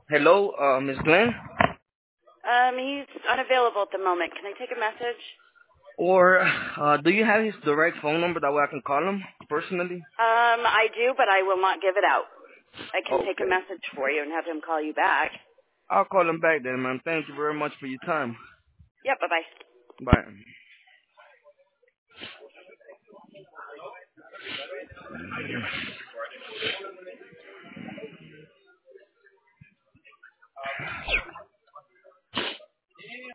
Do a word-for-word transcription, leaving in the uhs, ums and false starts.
Hello, uh, Miss Glenn? Um, he's unavailable at the moment. Can I take a message? Or uh, do you have his direct phone number that way I can call him personally? Um, I do, but I will not give it out. I can take a Okay. message for you and have him call you back. I'll call him back then, man. Thank you very much for your time. Yep, bye-bye. Bye.